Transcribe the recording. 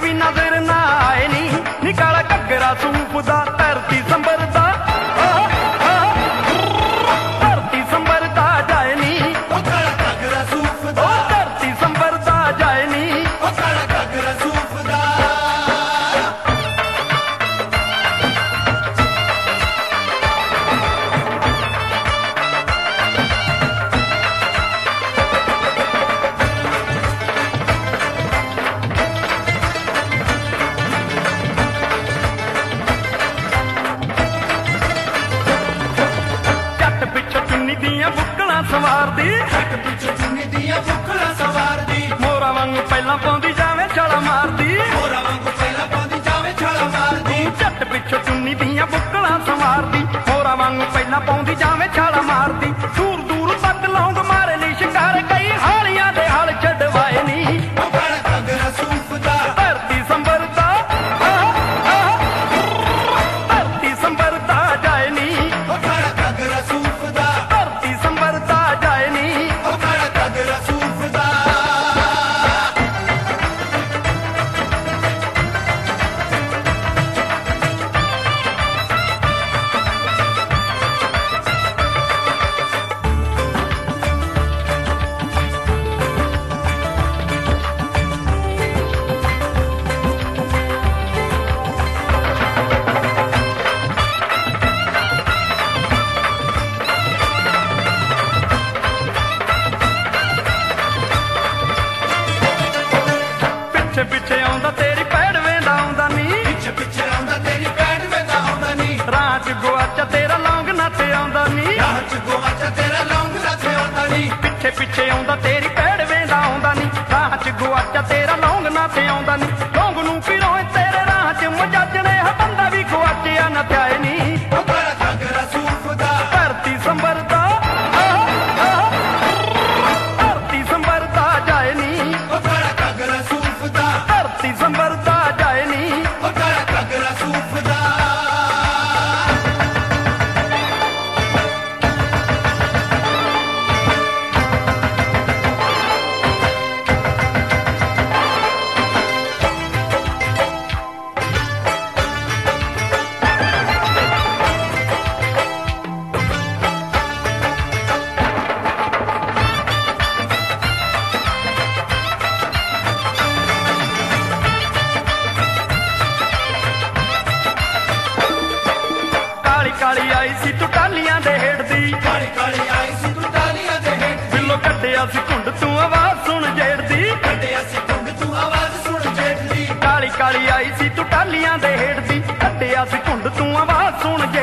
भी नजर ना आए नी, निकाला घग्गरा सूप दा धरती संभरदा, धरती संभरदा जाए नी, घग्गरा सूप दा धरती संभरदा जाए नी, घग्गरा सूप दा। बुक्कला सवारदी, चुन्नी दियां बुक्कला सवारदी, मोरा वांगू पहला पाउंदी जावे छाला मारदी, मोरा वांगू पहला पाउंदी जावे छाला मारदी। झट पिछो चुन्नी दियां बुक्कला सवारदी, मोरा वांगू पहला पाउंदी जावे छाला मारदी। दूर दूर तक लौंग मारे ली शिकार, कई हालियां दे हाल छडवाए नी, घग्गरा सूप दा धरती संभरदा, धरती संभरदा जाए नी, घग्गरा सूप दा धरती संभरदा जाए नी। घग्गरा सूप दा। पिछे पिछे आउंदा तेरी पैड़ वेंदा आउंदा नी, पिछे पिछे आउंदा तेरी पैड़ वेंदा आउंदा नी, राह च गुआचा तेरा लौंग नाते आउंदा नी, राह च गुआचा तेरा लौंग नाते आउंदा नी। पिछे पिछे आउंदा तेरी पैड़ वेंदा आउंदा नी, राह च गुआचा तेरा लौंग नाते आउंदा नी। लौंग नूं पिरोए तेरे राह च मजाजणे, बंदा भी गुआचिया ना त्याए नी, घग्गरा सूप दा धरती संभरदा, धरती संभरदा जाए नी, घग्गरा सूप दा धरती संभरदा जाए नी। घग्गरा सूप दा। काली काली आई सी तू टालियां दे हेठ दी, काली काली आई सी तू टालियां दे हेठ दी, बिल्लो कट्टिया सी घुंड तू आवाज सुन जेड़ दी, कड्डिया सी घुंड तू आवाज सुन जेठ दी। काली काली आई सी तू टालियां दे हेठ दी, कट्टिया सी घुंड तू आवाज सुन